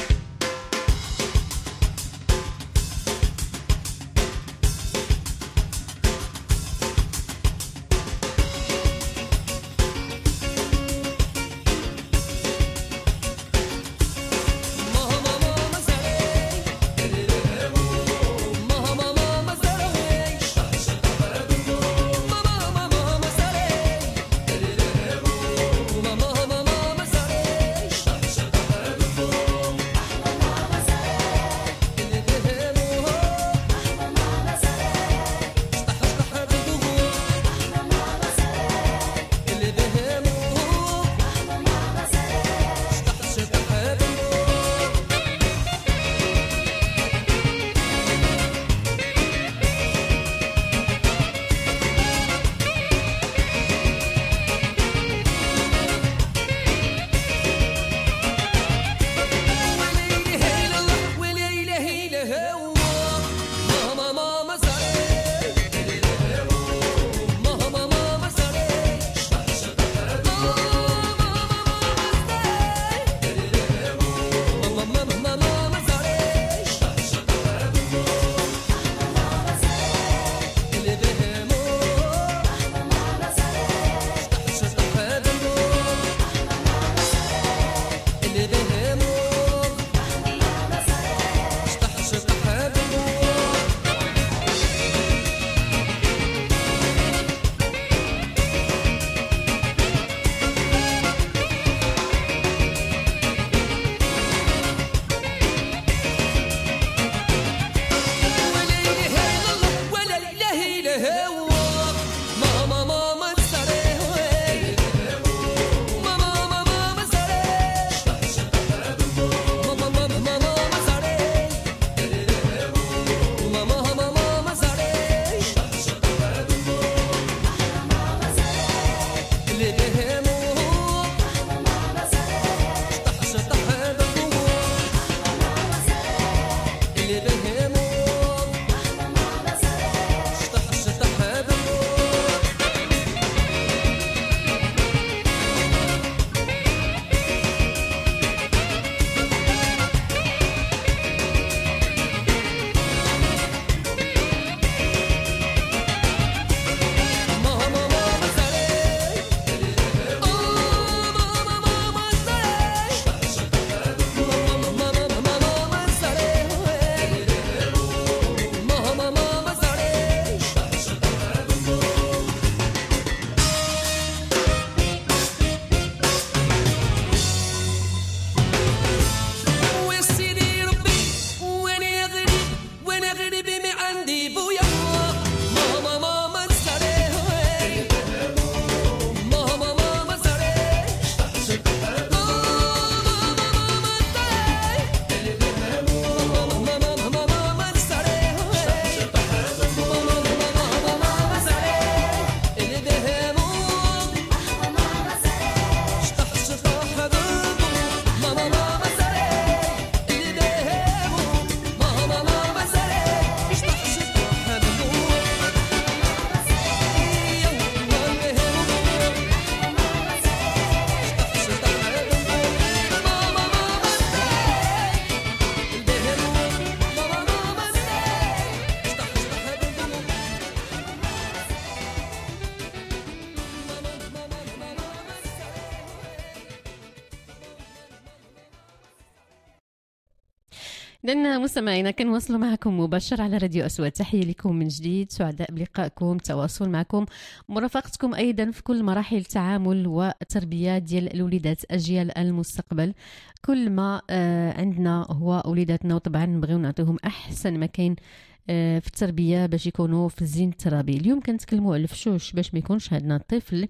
لأن مستمعينا كنواصلوا معكم مباشر على راديو أصوات. تحية لكم من جديد، سعداء بلقائكم، تواصل معكم، مرافقتكم أيضا في كل مراحل التعامل والتربية ديال الوليدات أجيال المستقبل. كل ما آه عندنا هو وليداتنا، وطبعا نبغيو نعطيهم أحسن ما كاين آه في التربية باش يكونوا في الزين الترابي. اليوم كنتكلموا على الفشوش باش ما يكونش عندنا الطفل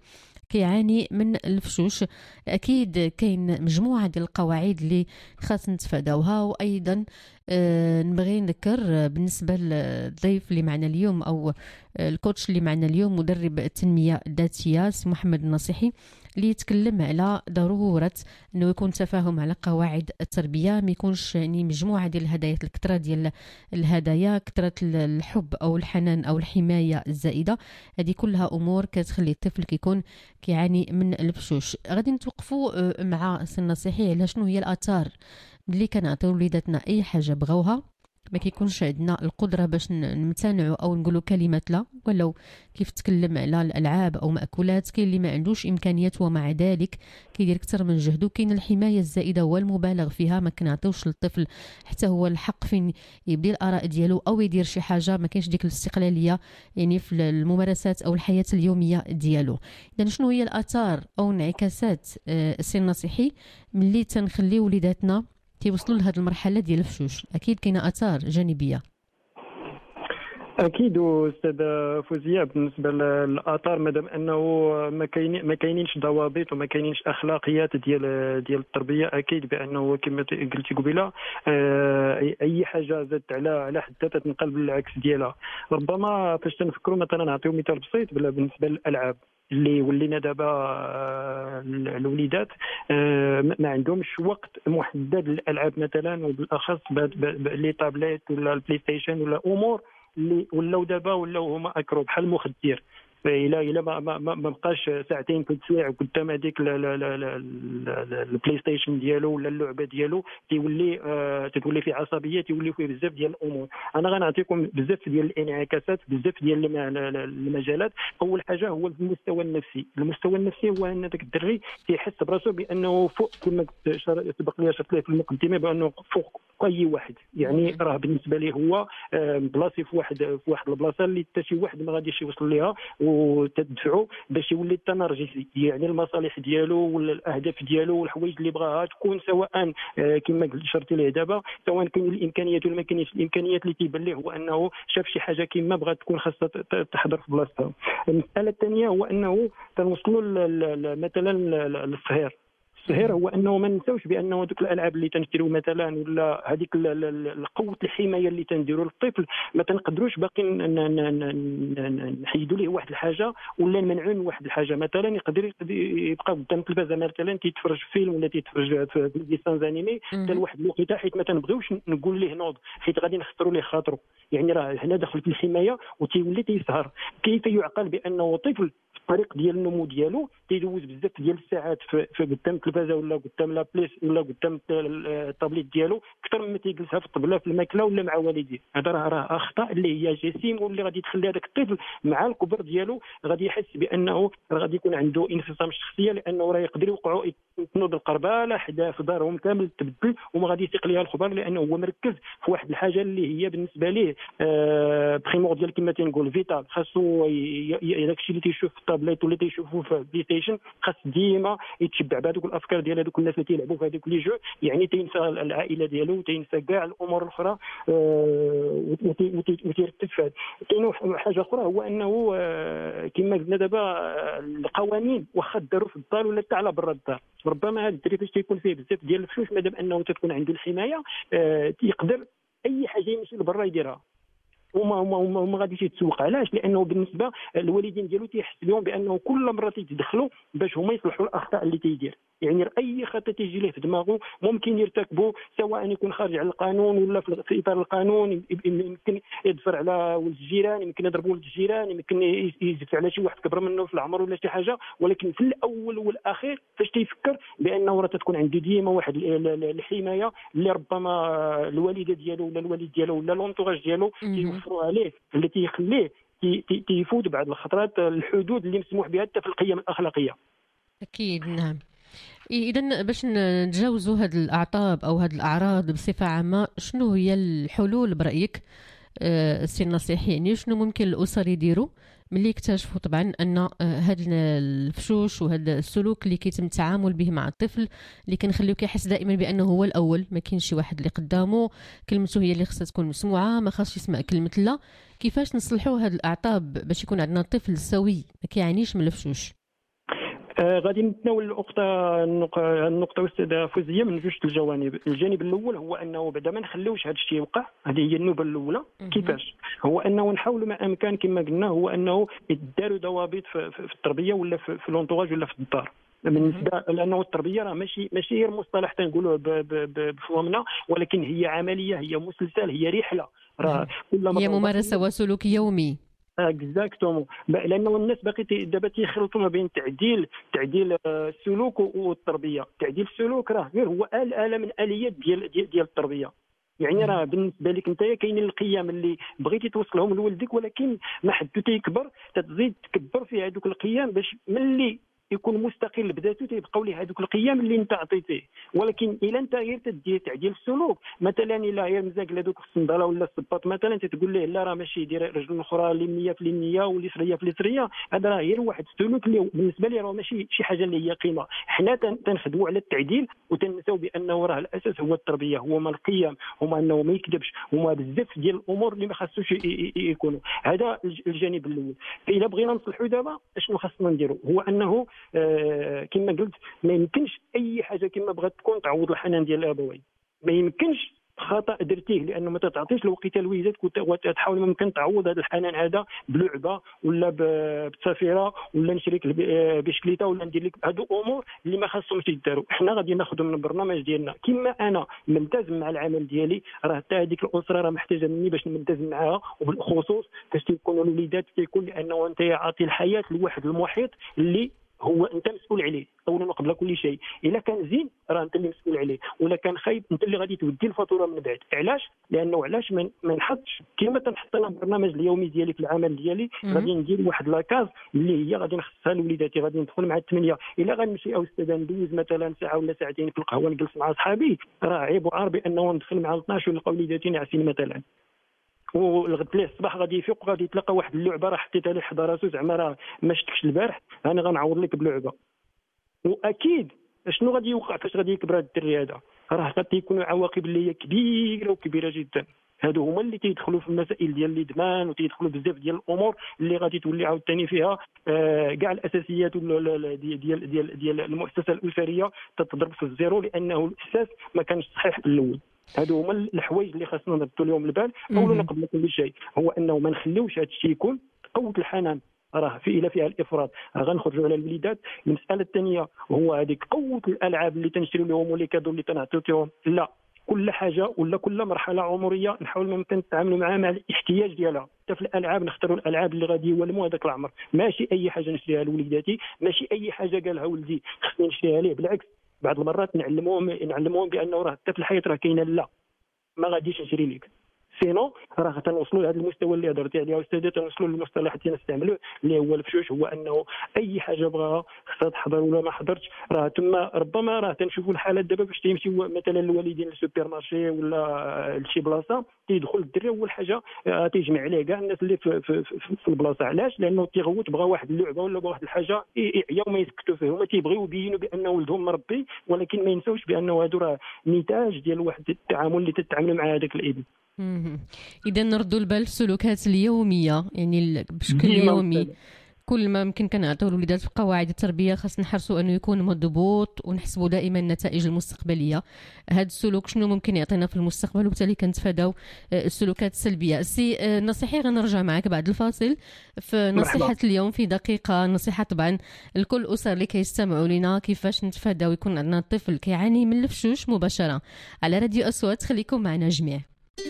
كيعاني من الفشوش. اكيد كاين مجموعه ديال القواعد اللي خاص نتفاداوها. وايضا آه نبغي نذكر بالنسبه للضيف اللي معنا اليوم او الكوتش اللي معنا اليوم مدرب التنميه الذاتيه سي محمد النصيحي اللي يتكلم على ضروره انه يكون تفاهم على قواعد التربيه، ما يكونش يعني مجموعه ديال الهدايا، الكثره ديال الهدايا، كثره الحب او الحنان او الحمايه الزائده. هذه كلها امور كتخلي الطفل كيكون كيعاني من الفشوش. غادي نتوقفوا مع سي النصيحي على شنو هي الاثار اللي كنعطيو وليداتنا اي حاجه بغاوها ما كيكونش عندنا القدره باش نمتنعوا او نقولوا كلمه لا، ولو كيف تكلم على الالعاب او ماكولات. كاين اللي ما عندوش امكانيات ومع ذلك كيدير اكثر من جهده. كاين الحمايه الزائده والمبالغ فيها، ما كنعطيوش للطفل حتى هو الحق فين يبدي الاراء ديالو او يدير شي حاجه، ما كاينش ديك الاستقلاليه يعني في الممارسات او الحياه اليوميه ديالو. اذا شنو هي الاثار او انعكاسات السي النصيحي ملي تنخليو وليداتنا كيوصلوا لهذه المرحله ديال الفشوش؟ اكيد كاينه اثار جانبيه. اكيد استاذه فوزيه، بالنسبه للاثار مادام انه ما كاين ما كاينينش ضوابط وما كاينينش اخلاقيات ديال ديال التربيه، اكيد بانه كما قلتي قبيله اي حاجه زادت على على حدها تنقلب بالعكس ديالها. ربما فاش تنفكروا مثلا نعطيو مثال بسيط بالنسبه للالعاب اللي ولينا دابا الوليدات ما عندهمش وقت محدد للالعاب مثلا، وبالاخص لي طابليت ولا البلاي ستيشن ولا امور اللي ولاو دابا ولاو هما اكرو بحال المخدر. الا الا ما ما ما بقاش ساعتين كل سوايع قدام هذيك البلاي ستيشن ديالو ولا اللعبه ديالو تيولي آه تتولي فيه عصبيه، تيولي فيه بزاف ديال الامور. انا غنعطيكم بزاف ديال الانعكاسات، بزاف ديال المجالات. اول حاجه هو المستوى النفسي. المستوى النفسي هو ان داك الدري تيحس براسو بانه فوق، كما سبق لي شرحت ليه في المقدمه بانه فوق اي واحد، يعني راه بالنسبه ليه هو بلاصي في واحد في واحد البلاصه اللي حتى شي واحد ما غاديش يوصل ليها، وتدفعوا باش يولي التنرجسي، يعني المصالح ديالو ولا الاهداف ديالو والحوايج اللي بغاها تكون سواء كما شرتي ليه دابا، سواء كاين الامكانيات ولا ما كاينش الامكانيات. اللي تيبان ليه هو انه شاف شي حاجه كما بغات تكون خاصها تحضر في بلاصتها. المساله الثانيه هو انه تنوصلوا مثلا للصهير. الصهير هو انه ما ننساوش بانه دوك الالعاب اللي تنشريو مثلا ولا هذيك قوه الحمايه اللي تنديروا للطفل ما تنقدروش باقي نحيدوا ليه واحد الحاجه ولا نمنعوا من واحد الحاجه. مثلا يقدر يبقى قدام التلفازه مثلا تيتفرج في فيلم ولا تيتفرج في ديسانز انيمي حتى لواحد الوقيته، حيت ما تنبغيوش نقول ليه نوض حيت غادي نخسروا ليه خاطره. يعني راه هنا دخل في الحمايه وتيولي تيسهر. كيف يعقل بانه طفل في الطريق ديال النمو ديالو تيدوز بزاف ديال الساعات في قدام التلفازه ولا قدام لا بليس ولا قدام الطابليت ديالو اكثر مما تيجلسها في الطبله في الماكله ولا مع والديه. هذا راه راه اخطاء اللي هي جسيم واللي غادي تخلي هذاك الطفل مع الكبر ديالو غادي يحس بانه راه غادي يكون عنده انفصام الشخصيه، لانه راه يقدر يوقعوا تنوض القرباله حدا في دارهم كامل تبدل وما غادي يثق ليها الخبر، لانه هو مركز في واحد الحاجه اللي هي بالنسبه ليه آه بريمورديال كما تنقول فيتال. خاصو داكشي اللي تيشوف في الطابليت ولا تيشوفوا في البلاي ستيشن خاص ديما يتشبع بهذوك الافكار ديال هذوك الناس اللي تيلعبوا في هذوك لي جو، يعني تينسى العائله ديالو وتينسى كاع الامور الاخرى آه وتيرتب في. كاين حاجه اخرى هو انه آه كما قلنا دابا القوانين واخا داروا في الدار ولا حتى على برا الدار، ربما هذا الدري فاش تيكون فيه بزاف ديال الفلوس مادام انه تكون عنده الحمايه آه يقدر اي حاجه يمشي لبرا يديرها وما وما ما غاديش يتسوق. علاش؟ لانه بالنسبه الوالدين ديالو تيحس بهم بانه كل مره تيتدخلوا باش هما يصلحوا الاخطاء اللي تيدير. يعني اي خطا تيجي ليه في دماغه ممكن يرتكبه، سواء يكون خارج على القانون ولا في اطار القانون. يمكن يدفر على ولد الجيران، يمكن يضرب ولد الجيران، يمكن يدفع على شي واحد كبر منه في العمر ولا شي حاجه، ولكن في الاول والاخير فاش تيفكر بانه راه تكون عنده ديما واحد الحمايه اللي ربما الوالده ديالو ولا الوالد ديالو ولا لونطوراج ديالو تيوفروا عليه، اللي تيخليه تيفوت بعض الخطرات الحدود اللي مسموح بها حتى في القيم الاخلاقيه. اكيد نعم. إذن باش نتجاوزوا هاد الأعطاب أو هاد الأعراض بصفة عامة، شنو هي الحلول برأيك السي النصيحي؟ يعني شنو ممكن الأسر يديروا ملي يكتشفوا طبعا أن هاد الفشوش وهاد السلوك اللي كيتم التعامل به مع الطفل اللي كنخليو كيحس دائما بأنه هو الأول، ما كاينش شي واحد اللي قدامه، كلمته هي اللي خصها تكون مسموعة، ما خاصش يسمع كلمة لا. كيفاش نصلحوا هاد الأعطاب باش يكون عندنا طفل سوي ما كيعانيش من الفشوش؟ آه غادي نتناول النقطه النقطه استاذه فوزيه من جوج الجوانب. الجانب الاول هو انه بعدا ما نخليوش هذا الشيء يوقع، هذه هي النوبه الاولى. كيفاش؟ هو انه نحاولوا ما امكن كما قلنا هو انه يداروا ضوابط في, في التربيه ولا في, في لونطوراج ولا في الدار. بالنسبه لانه التربيه راه ماشي ماشي غير مصطلح تنقولوه بفهمنا، ولكن هي عمليه، هي مسلسل، هي رحله، راه هي ممارسه وسلوك يومي. اكزاكتومون، لانه الناس باقي دابا تيخلطوا ما بين تعديل تعديل السلوك والتربيه. تعديل السلوك راه غير هو اله من اليات ديال ديال التربيه. يعني راه بالنسبه لك انت كاينين القيم اللي بغيتي توصلهم لولدك، ولكن ما حدو تيكبر تتزيد تكبر في هذوك القيم باش ملي يكون مستقل بذاته تيبقاو ليه هذوك القيم اللي انت عطيتيه. ولكن الا انت غير تدير تعديل السلوك، مثلا الا غير مزاق لهذوك الصنداله ولا الصباط مثلا تتقول ليه لا راه ماشي يدير رجل اخرى اللي منيه في النيه واللي سريه في السريه، هذا راه غير واحد السلوك اللي بالنسبه لي راه ماشي شي حاجه اللي هي قيمه. حنا تنخدموا على التعديل وتنساو بانه راه الاساس هو التربيه، هو ما القيم، هما انه ما يكذبش، هما بزاف ديال الامور اللي ما خاصوش يكونوا. هذا الجانب الاول. فاذا بغينا نصلحوا دابا شنو خاصنا نديروا؟ هو انه آه كما قلت ما يمكنش اي حاجه كما بغات تكون تعوض الحنان ديال الابوين. ما يمكنش خطا درتيه لانه ما تعطيش الوقت لوليداتك وتحاول ممكن تعوض هذا الحنان هذا بلعبه ولا بسفيره ولا نشريك بشكليته ولا ندير لك هادو امور اللي ما خاصهمش يداروا. حنا غادي ناخذوا من البرنامج ديالنا كما انا ملتزم مع العمل ديالي، راه حتى هذيك الاسره راه محتاجه مني باش نلتزم معها، وبالخصوص فاش تيكونوا الوليدات تيكون لانه انت عاطي الحياه لواحد المحيط اللي هو انت مسؤول عليه اولا وقبل كل شيء. الا كان زين راه انت اللي مسؤول عليه، ولا كان خايب انت اللي غادي تودي الفاتوره من بعد. علاش؟ لانه علاش ما نحطش كما تنحط انا البرنامج اليومي ديالي في العمل ديالي، غادي ندير واحد لاكاز اللي هي غادي نخصها لوليداتي، غادي ندخل مع الثمانيه. الا غنمشي او استاذ ندوز مثلا ساعه ولا ساعتين في القهوه نجلس مع صحابي، راه عيب وعار بانه ندخل مع اثناش ونلقى وليداتي ناعسين مثلا. والغد ليه الصباح غادي يفيق غادي يتلقى واحد اللعبه راه حطيتها ليه حدا راسو زعما راه ما شفتكش البارح انا غنعوض لك بلعبه. واكيد شنو غادي يوقع فاش غادي يكبر هذا الدري هذا؟ راه غادي يكونوا عواقب اللي هي كبيره وكبيره جدا. هادو هما اللي تيدخلوا في المسائل ديال الادمان وتيدخلوا بزاف ديال الامور اللي غادي تولي عاوتاني فيها آه كاع الاساسيات ديال ديال ديال ديال المؤسسه الاسريه تتضرب في الزيرو، لانه الاساس ما كانش صحيح في الاول. هادو هما الحوايج اللي خاصنا نردوا لهم البال اولا قبل كل شيء، هو انه ما نخليوش هذا الشيء يكون قوه الحنان راه في الى فيها الافراط، غنخرجوا على الوليدات. المساله الثانيه هو هذيك قوه الالعاب اللي تنشريو لهم ولا كادو اللي تنعطيوهم، لا كل حاجه ولا كل مرحله عمريه نحاول ممكن نتعاملوا معها مع الاحتياج ديالها. حتى في الالعاب نختاروا الالعاب اللي غادي يولموا هذاك العمر، ماشي اي حاجه نشريها لوليداتي، ماشي اي حاجه قالها ولدي خصني نشريها ليه، بالعكس بعض المرات نعلموهم نعلموهم بانه راه حتى في الحياه راه كاينه لا ما غاديش نشري لك، سينو راه تنوصلوا لهذا المستوى اللي هضرتي عليه استاذه، تنوصلوا للمصطلح اللي نستعملوه اللي هو الفشوش، هو انه اي حاجه بغاها خصها تحضر ولا ما حضرتش. راه تما ربما راه تنشوفوا الحالات دابا باش تيمشيو مثلا الوالدين للسوبر مارشي ولا لشي بلاصه، تيدخل الدري اول حاجه تيجمع عليه كاع الناس اللي في, في, في, في البلاصه. علاش؟ لانه تيغوت بغى واحد اللعبه ولا بغى واحد الحاجه يعيا وما يسكتوا فيه، هما تيبغيو يبينوا بان ولدهم مربي، ولكن ما ينساوش بانه هادو راه نتاج ديال واحد التعامل اللي تتعاملوا مع هذاك الابن. اذا نردوا البال في السلوكات اليوميه، يعني بشكل يومي كل ما يمكن كنعطيو الوليدات في قواعد التربيه خاص نحرصوا انه يكون مضبوط ونحسبوا دائما النتائج المستقبليه. هذا السلوك شنو ممكن يعطينا في المستقبل، وبالتالي كنتفاداو السلوكات السلبيه. سي نصيحه غنرجع معك بعد الفاصل في نصيحه مرحبا. اليوم في دقيقه نصيحه طبعا لكل الاسر اللي كيستمعوا لنا كيفاش نتفاداو يكون عندنا طفل كيعاني من الفشوش مباشره. على راديو أصوات، خليكم معنا جميع.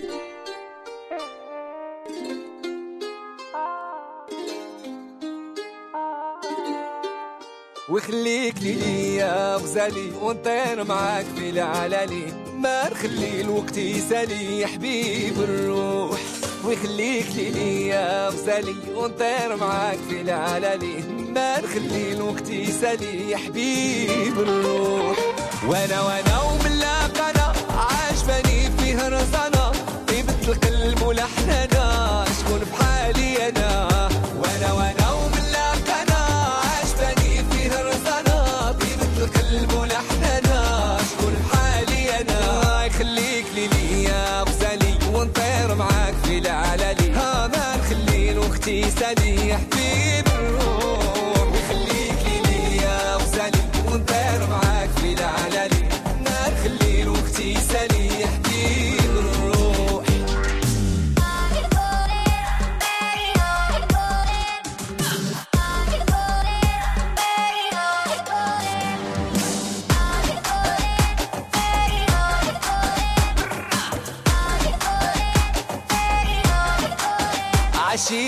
وخليك لي يا غزالي ونطير معاك في العلالي، ما نخلي الوقت يسالي يا حبيب الروح. وخليك لي يا غزالي ونطير معاك في العلالي، ما نخلي الوقت يسالي يا حبيب الروح. وانا وانا وملاقنا عاجباني فيه رزانا، طيبة القلب ولحنانا شكون بحالي انا. وانا وانا وملاقنا عاجباني فيه رزانا، طيبة القلب ولحنانا شكون بحالي انا. يخليك لي يا غزالي ونطير معاك في العلالي، ها ما نخلي الوقت يسالي يا حبيب الروح. ويخليك لي يا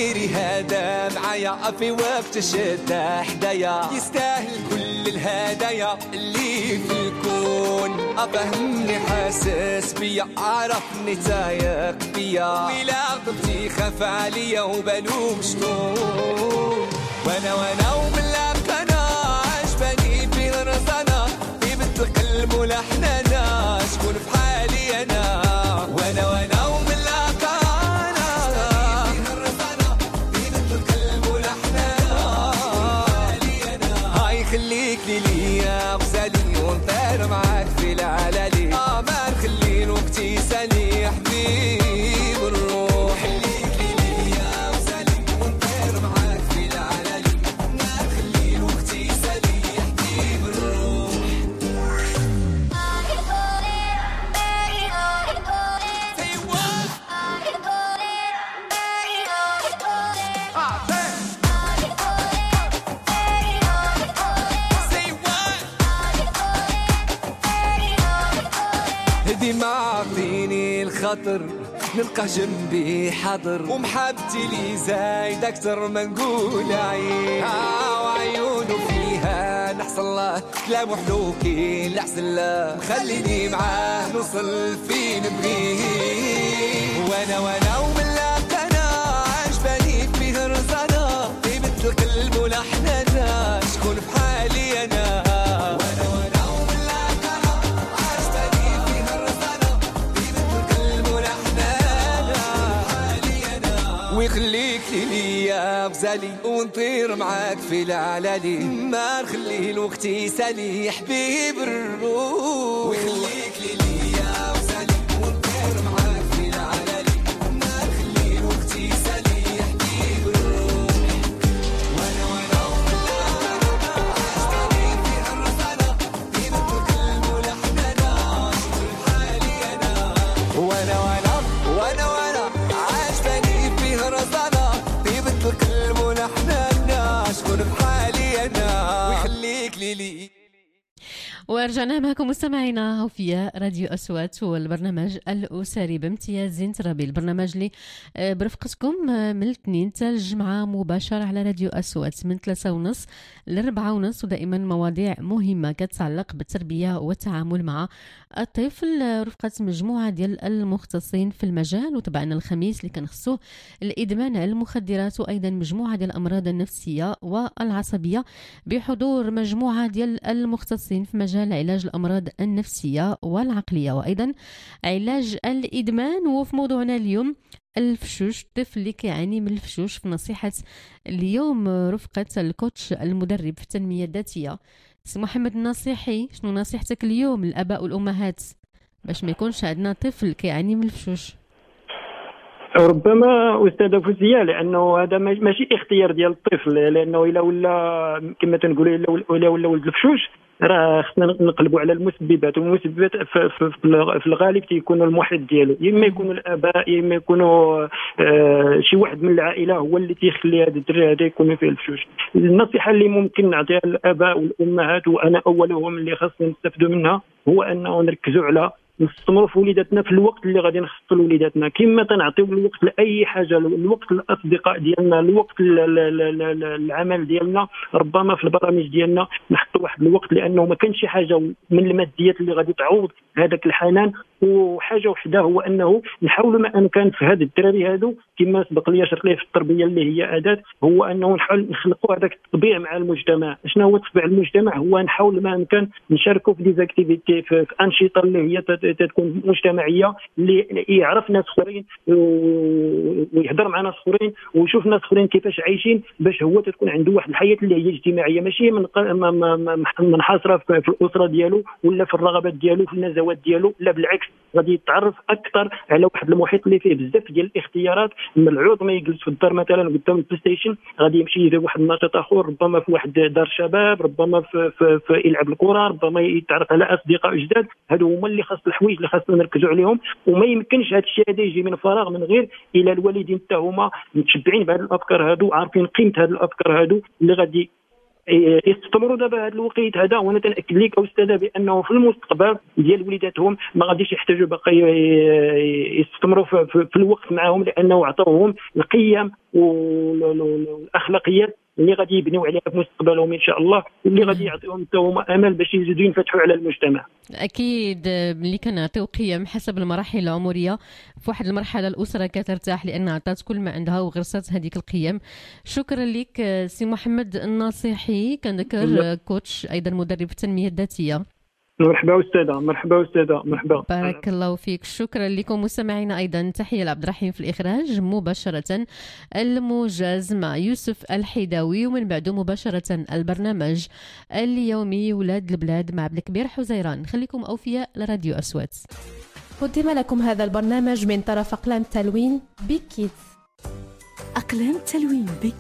ديري هذا معايا في وقت الشدة حدايا يستاهل كل الهدايا اللي في الكون أفهمني حاسس بيا عرفني تايق بيا ولا غضبتي خاف عليا وبالوم شنون وانا وانا وملاك انا عجباني في الرزانة في بنت القلب ولحنانا شكون في حالي انا وانا وانا وملاك انا في الرزانة في بنت القلب ولحنانا هاي خليك لي ليا غزالي ونطير معاك في العلالي اه ما نخلي الوقت يسالي يا حبيب الروح خليك لي ليا غزالي ونطير معاك في العلالي ما نخلي الوقت يسالي يا حبيب الروح ديما عطيني الخطر نلقى جنبي حاضر ومحبتي لي زايد اكتر ما نقول عين آه وعيونه فيها نحصل الله كلام حلوكي لحسن لا خليني معاه نوصل فين نبغيه وانا وانا وملاك انا عجباني فيه رزانة في مثل القلب ولحنانا شكون في حالي انا وانا وانا وملاك انا عجباني فيه رزانة في مثل القلب ولحنانا حالي انا ويخليك لي يا غزالي ونطير معاك في العلالي ما نخلي الوقت يسالي يا حبيب الروح ويخليك لي يا غزالي ونطير معاك في العلالي ما نخلي الوقت يسالي يا حبيب الروح وانا وانا عجباني في الرزانة في مثل القلب ولحنانا شكون حالي انا وانا وانا وانا وانا عجباني في الرزانة في مثل القلب ولحنانا شكون في حالي انا ويخليك لي لي ورجعنا معكم مستمعينا في راديو أصوات والبرنامج الأسري بامتياز زين ترابي البرنامج اللي برفقتكم من الاثنين حتى الجمعة مباشرة على راديو أصوات من ثلاثة ونص لأربعة ونص ودائما مواضيع مهمة كتتعلق بالتربية والتعامل مع الطفل رفقة مجموعة ديال المختصين في المجال وتبعنا الخميس اللي كنخصوه الإدمان على المخدرات وأيضا مجموعة ديال الأمراض النفسية والعصبية بحضور مجموعة ديال المختصين في مجال علاج الأمراض النفسية والعقلية وأيضا علاج الإدمان. وفي موضوعنا اليوم الفشوش الطفل اللي كيعاني من الفشوش في نصيحة اليوم رفقة الكوتش المدرب في التنمية الذاتية سي محمد النصيحي. شنو نصيحتك اليوم للآباء والأمهات باش ما يكونش عندنا طفل كيعاني من الفشوش؟ ربما استاذه فوزيه لانه هذا ماشي اختيار ديال الطفل لانه الا ولا كما تنقولوا الا ولا ولد الفشوش راه خصنا نقلبوا على المسببات والمسببات في, في, في الغالب تيكونوا المحيط ديالو يا اما يكونوا الاباء يا اما يكونوا آه شي واحد من العائله هو اللي تيخلي هذا الدري هذا يكون فيه الفشوش. النصيحه اللي ممكن نعطيها للاباء والامهات وانا اولهم اللي خاصنا نستافدوا منها هو انه نركزوا على نستمروا في وليداتنا في الوقت اللي غادي نخصصوا لوليداتنا كما تنعطيو الوقت لاي حاجه الوقت للاصدقاء ديالنا الوقت العمل ديالنا ربما في البرامج ديالنا نحطوا واحد الوقت لانه ما كانش شي حاجه من الماديات اللي غادي تعوض هذاك الحنان. وحاجه وحده هو انه نحاولوا ما امكن في هذا الدراري هادو كما سبق لي شرط ليه في التربيه اللي هي اداه هو انه نحاول نخلقوا هذاك الطبيع مع المجتمع. شنو هو طبيعه المجتمع؟ هو نحاول ما امكن نشاركوا في ديزاكتيفيتي في انشطه اللي هي تكون مجتمعيه اللي يعرف ناس اخرين ويهضر مع ناس اخرين ويشوف ناس اخرين كيفاش عايشين باش هو تكون عنده واحد الحياه اللي هي اجتماعيه ماشي من منحصره في الاسره ديالو ولا في الرغبات ديالو في النزوات ديالو لا بالعكس غادي يتعرف اكثر على واحد المحيط اللي فيه بزاف ديال الاختيارات. ملعوب ما يجلس في الدار مثلا قدام البلاي ستيشن غادي يمشي يدير واحد النشاط اخر ربما في واحد دار شباب ربما في, في, في يلعب الكره ربما يتعرف على اصدقاء جداد. هادو هما اللي خاص الحوايج اللي خاصنا نركزوا عليهم وما يمكنش هذا الشيء هذا يجي من فراغ من غير الى الوالدين حتى هما متشبعين بهذه الافكار هادو عارفين قيمه هذه الافكار هادو اللي غادي يستمروا دابا هذا الوقت هذا. وانا تناكد لك استاذه بانه في المستقبل ديال وليداتهم ما غاديش يحتاجوا باقي يستمروا في, في الوقت معهم، لانه عطاوهم القيم والاخلاقيات اللي غادي يبنيو عليها في مستقبلهم ان شاء الله، واللي غادي يعطيهم هما امل باش يزيدوا ينفتحوا على المجتمع. اكيد ملي كنعطيو قيم حسب المراحل العمريه، في واحد المرحله الاسره كترتاح لان عطات كل ما عندها وغرست هذيك القيم. شكرا لك سي محمد الناصحي، كنذكر كوتش ايضا مدرب التنميه الذاتيه. مرحبا استاذه، مرحبا استاذه، مرحبا. بارك الله فيك. شكرا لكم مستمعينا. ايضا تحيه لعبد الرحيم في الاخراج، مباشره الموجز مع يوسف الحيداوي، ومن بعده مباشره البرنامج اليومي ولاد البلاد مع بالكبير حزيران. خليكم اوفياء لراديو اصوات. قدم لكم هذا البرنامج من طرف اقلام تلوين بكيت. اقلام تلوين بك